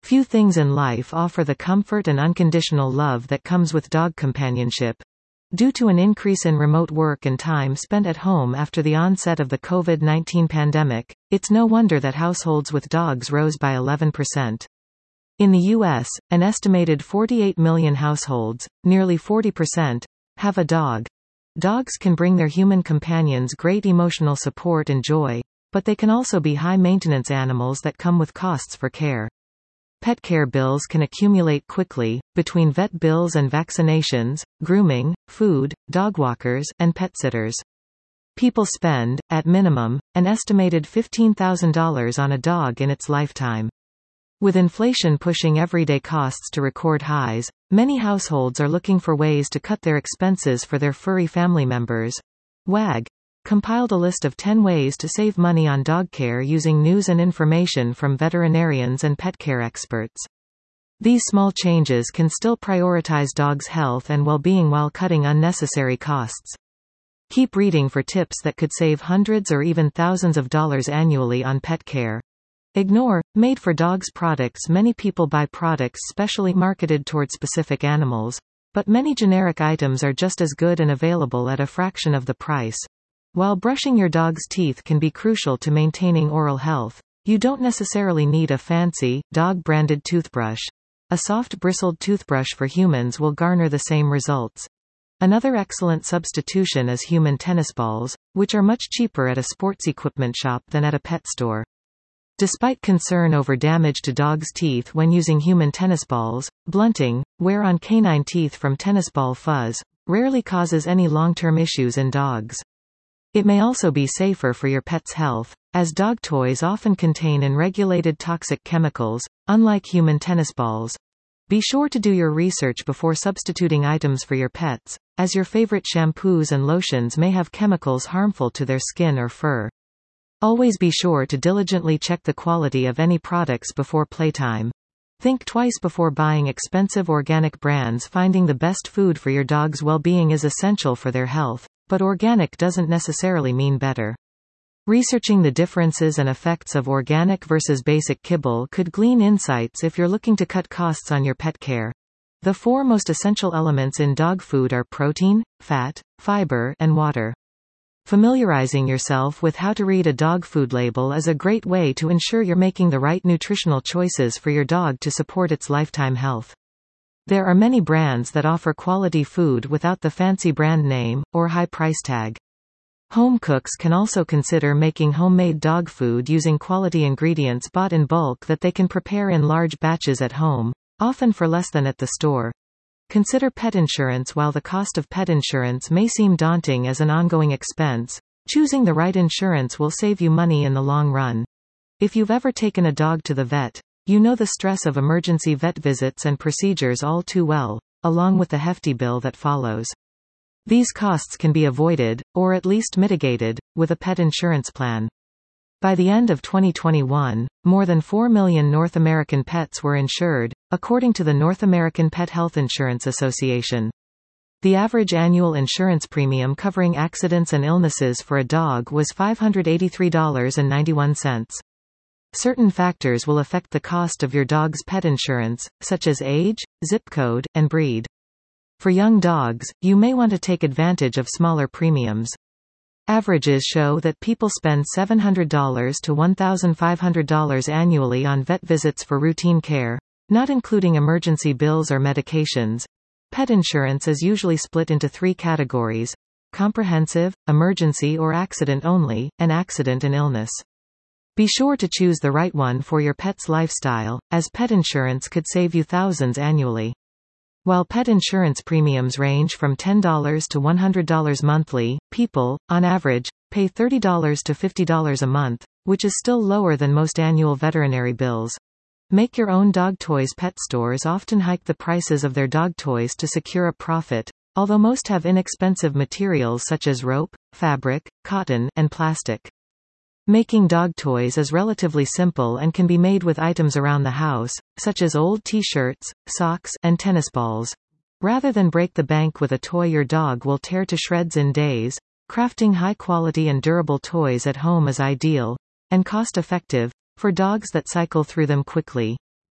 Few things in life offer the comfort and unconditional love that comes with dog companionship. Due to an increase in remote work and time spent at home after the onset of the COVID-19 pandemic, it's no wonder that households with dogs rose by 11%. In the U.S., an estimated 48 million households, nearly 40%, have a dog. Dogs can bring their human companions great emotional support and joy, but they can also be high-maintenance animals that come with costs for care. Pet care bills can accumulate quickly, between vet bills and vaccinations, grooming, food, dog walkers, and pet sitters. People spend, at minimum, an estimated $15,000 on a dog in its lifetime. With inflation pushing everyday costs to record highs, many households are looking for ways to cut their expenses for their furry family members. WAG compiled a list of 10 ways to save money on dog care using news and information from veterinarians and pet care experts. These small changes can still prioritize dogs' health and well-being while cutting unnecessary costs. Keep reading for tips that could save hundreds or even thousands of dollars annually on pet care. Ignore made for dogs products. Many people buy products specially marketed toward specific animals, but many generic items are just as good and available at a fraction of the price. While brushing your dog's teeth can be crucial to maintaining oral health, you don't necessarily need a fancy, dog-branded toothbrush. A soft bristled toothbrush for humans will garner the same results. Another excellent substitution is human tennis balls, which are much cheaper at a sports equipment shop than at a pet store. Despite concern over damage to dogs' teeth when using human tennis balls, blunting, wear on canine teeth from tennis ball fuzz, rarely causes any long-term issues in dogs. It may also be safer for your pet's health, as dog toys often contain unregulated toxic chemicals, unlike human tennis balls. Be sure to do your research before substituting items for your pets, as your favorite shampoos and lotions may have chemicals harmful to their skin or fur. Always be sure to diligently check the quality of any products before playtime. Think twice before buying expensive organic brands. Finding the best food for your dog's well-being is essential for their health, but organic doesn't necessarily mean better. Researching the differences and effects of organic versus basic kibble could glean insights if you're looking to cut costs on your pet care. The 4 most essential elements in dog food are protein, fat, fiber, and water. Familiarizing yourself with how to read a dog food label is a great way to ensure you're making the right nutritional choices for your dog to support its lifetime health. There are many brands that offer quality food without the fancy brand name, or high price tag. Home cooks can also consider making homemade dog food using quality ingredients bought in bulk that they can prepare in large batches at home, often for less than at the store. Consider pet insurance. While the cost of pet insurance may seem daunting as an ongoing expense, choosing the right insurance will save you money in the long run. If you've ever taken a dog to the vet, you know the stress of emergency vet visits and procedures all too well, along with the hefty bill that follows. These costs can be avoided, or at least mitigated, with a pet insurance plan. By the end of 2021, more than 4 million North American pets were insured, according to the North American Pet Health Insurance Association. The average annual insurance premium covering accidents and illnesses for a dog was $583.91. Certain factors will affect the cost of your dog's pet insurance, such as age, zip code, and breed. For young dogs, you may want to take advantage of smaller premiums. Averages show that people spend $700 to $1,500 annually on vet visits for routine care, not including emergency bills or medications. Pet insurance is usually split into 3 categories: comprehensive, emergency or accident only, and accident and illness. Be sure to choose the right one for your pet's lifestyle, as pet insurance could save you thousands annually. While pet insurance premiums range from $10 to $100 monthly, people, on average, pay $30 to $50 a month, which is still lower than most annual veterinary bills. Make your own dog toys. Pet stores often hike the prices of their dog toys to secure a profit, although most have inexpensive materials such as rope, fabric, cotton, and plastic. Making dog toys is relatively simple and can be made with items around the house, such as old t-shirts, socks, and tennis balls. Rather than break the bank with a toy your dog will tear to shreds in days, crafting high-quality and durable toys at home is ideal, and cost-effective, for dogs that cycle through them quickly.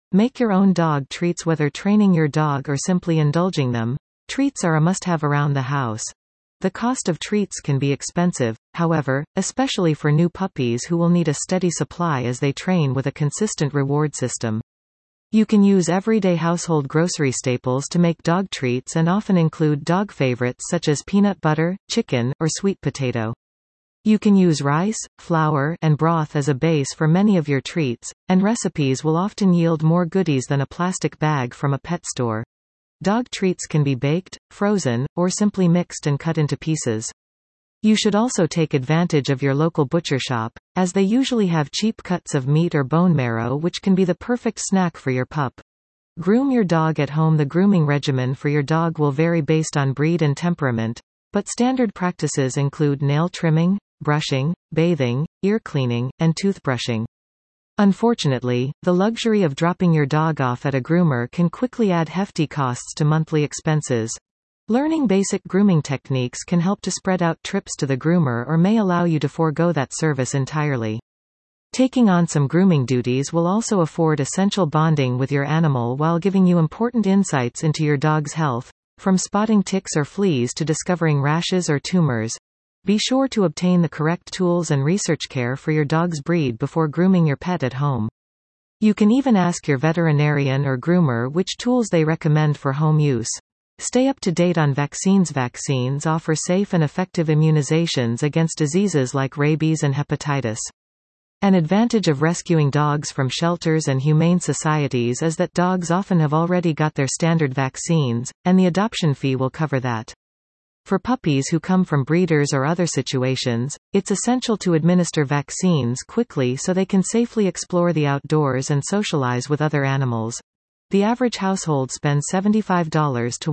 Make your own dog treats. Whether training your dog or simply indulging them, treats are a must-have around the house. The cost of treats can be expensive, however, especially for new puppies who will need a steady supply as they train with a consistent reward system. You can use everyday household grocery staples to make dog treats and often include dog favorites such as peanut butter, chicken, or sweet potato. You can use rice, flour, and broth as a base for many of your treats, and recipes will often yield more goodies than a plastic bag from a pet store. Dog treats can be baked, frozen, or simply mixed and cut into pieces. You should also take advantage of your local butcher shop, as they usually have cheap cuts of meat or bone marrow which can be the perfect snack for your pup. Groom your dog at home. The grooming regimen for your dog will vary based on breed and temperament, but standard practices include nail trimming, brushing, bathing, ear cleaning, and toothbrushing. Unfortunately, the luxury of dropping your dog off at a groomer can quickly add hefty costs to monthly expenses. Learning basic grooming techniques can help to spread out trips to the groomer or may allow you to forego that service entirely. Taking on some grooming duties will also afford essential bonding with your animal while giving you important insights into your dog's health, from spotting ticks or fleas to discovering rashes or tumors. Be sure to obtain the correct tools and research care for your dog's breed before grooming your pet at home. You can even ask your veterinarian or groomer which tools they recommend for home use. Stay up to date on vaccines. Vaccines offer safe and effective immunizations against diseases like rabies and hepatitis. An advantage of rescuing dogs from shelters and humane societies is that dogs often have already got their standard vaccines, and the adoption fee will cover that. For puppies who come from breeders or other situations, it's essential to administer vaccines quickly so they can safely explore the outdoors and socialize with other animals. The average household spends $75 to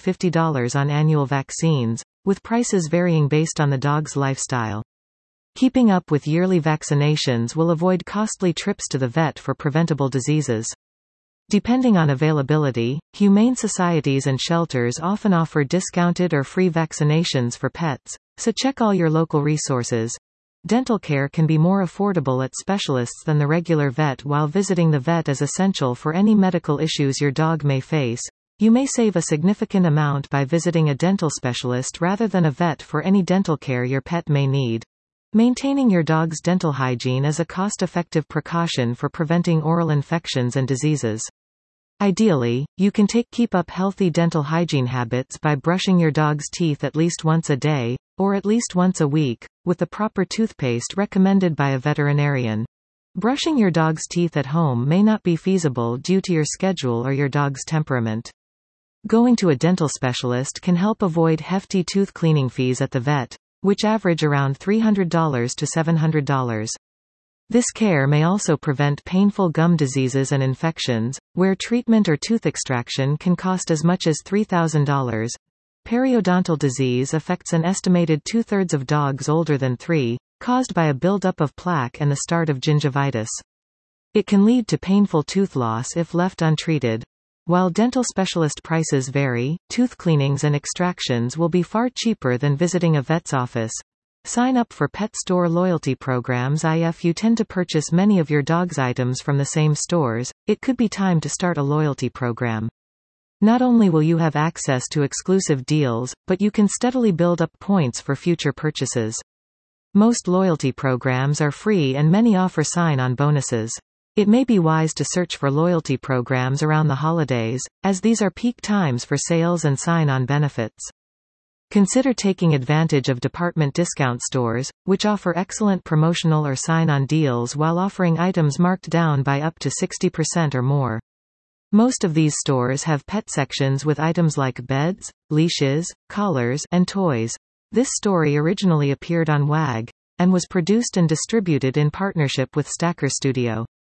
$150 on annual vaccines, with prices varying based on the dog's lifestyle. Keeping up with yearly vaccinations will avoid costly trips to the vet for preventable diseases. Depending on availability, humane societies and shelters often offer discounted or free vaccinations for pets, so check all your local resources. Dental care can be more affordable at specialists than the regular vet. While visiting the vet is essential for any medical issues your dog may face, you may save a significant amount by visiting a dental specialist rather than a vet for any dental care your pet may need. Maintaining your dog's dental hygiene is a cost-effective precaution for preventing oral infections and diseases. Ideally, you can keep up healthy dental hygiene habits by brushing your dog's teeth at least once a day, or at least once a week, with the proper toothpaste recommended by a veterinarian. Brushing your dog's teeth at home may not be feasible due to your schedule or your dog's temperament. Going to a dental specialist can help avoid hefty tooth cleaning fees at the vet, which average around $300 to $700. This care may also prevent painful gum diseases and infections, where treatment or tooth extraction can cost as much as $3,000. Periodontal disease affects an estimated two-thirds of dogs older than 3, caused by a buildup of plaque and the start of gingivitis. It can lead to painful tooth loss if left untreated. While dental specialist prices vary, tooth cleanings and extractions will be far cheaper than visiting a vet's office. Sign up for pet store loyalty programs. If you tend to purchase many of your dog's items from the same stores, it could be time to start a loyalty program. Not only will you have access to exclusive deals, but you can steadily build up points for future purchases. Most loyalty programs are free and many offer sign-on bonuses. It may be wise to search for loyalty programs around the holidays, as these are peak times for sales and sign-on benefits. Consider taking advantage of department discount stores, which offer excellent promotional or sign-on deals while offering items marked down by up to 60% or more. Most of these stores have pet sections with items like beds, leashes, collars, and toys. This story originally appeared on WAG, and was produced and distributed in partnership with Stacker Studio.